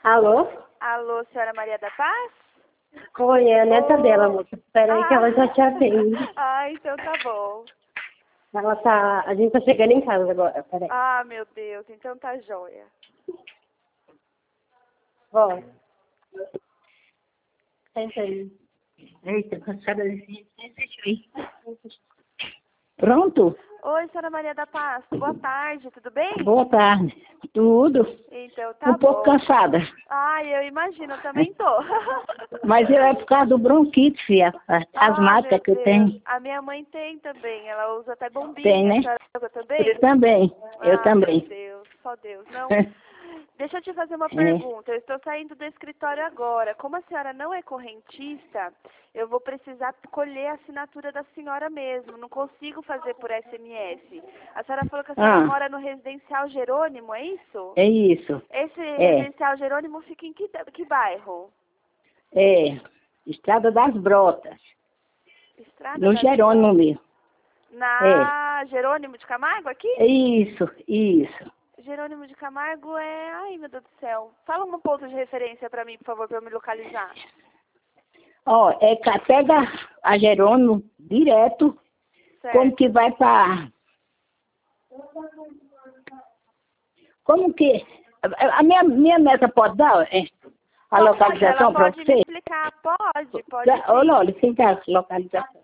Alô? Alô, senhora Maria da Paz? Oi, é a neta dela, moça. Espera aí que ela já te atende. Ah, então tá bom. Ela tá... A gente tá chegando em casa agora, peraí. Ah, meu Deus, então tá jóia. Ó. Senta aí. Eita, cansada desse jeito. Deixa eu ir. Pronto? Oi, senhora Maria da Paz, boa tarde, tudo bem? Boa tarde. Tudo? Então tá Um pouco bom. cansada. Ai, eu imagino, eu também tô. Mas é por causa do bronquite, filha. Asmática meu que eu tenho. Deus. A minha mãe tem também, ela usa até bombinha. Tem, né? A senhora usa também? Eu também. Eu também. Meu Deus, só Deus. Não. Deixa eu te fazer uma É. pergunta. Eu estou saindo do escritório agora. Como a senhora não é correntista, eu vou precisar colher a assinatura da senhora mesmo. Não consigo fazer por SMS. A senhora falou que a senhora mora no Residencial Jerônimo, é isso? É isso. Esse Residencial Jerônimo fica em que bairro? É. Estrada das Brotas. Estrada No das Jerônimo Brotas. mesmo. Na Jerônimo de Camargo aqui? É isso, isso. Jerônimo de Camargo é... Ai, meu Deus do céu. Fala um ponto de referência para mim, por favor, para eu me localizar. Ó, pega a Jerônimo direto, Certo. como que vai para... Como que... A minha neta pode dar a localização para Pode me você? explicar, pode sim. Ô, Loli, fica a localização.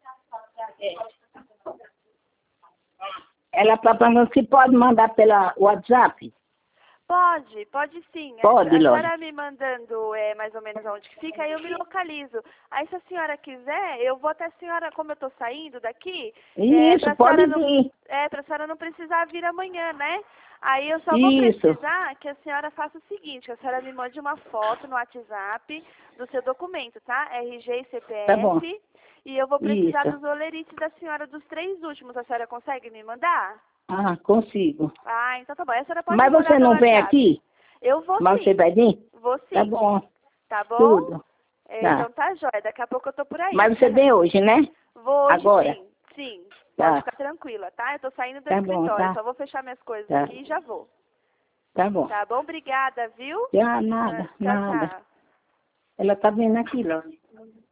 Ela está perguntando se pode mandar pela WhatsApp. Pode sim. Pode, A Loli. senhora me mandando mais ou menos onde que fica, aí eu me localizo. Aí se a senhora quiser, eu vou até a senhora, como eu tô saindo daqui, Isso, pode vir. para a senhora não precisar vir amanhã, né? Aí eu só vou Isso. precisar que a senhora faça o seguinte, que a senhora me mande uma foto no WhatsApp do seu documento, tá? RG e CPF. Tá bom. E eu vou precisar Isso. dos olerites da senhora dos 3 últimos. A senhora consegue me mandar? Ah, consigo. Ah, então tá bom. A senhora pode Mas me mandar você não pelo vem WhatsApp. aqui? Eu vou Mas sim. você vai vir? Vou sim. Tá bom. Tá bom? Tudo. Tá. Então tá jóia. Daqui a pouco eu tô por aí. Mas você vem hoje, né? Vou hoje Agora? sim. Sim. Tá. Pode ficar tranquila, tá? Eu tô saindo do Tá bom, escritório. tá. Só vou fechar minhas coisas Tá. aqui e já vou. Tá bom. Tá bom? Obrigada, viu? Ah, nada, Tchau, nada. tchau. Ela tá vindo aqui, Loli.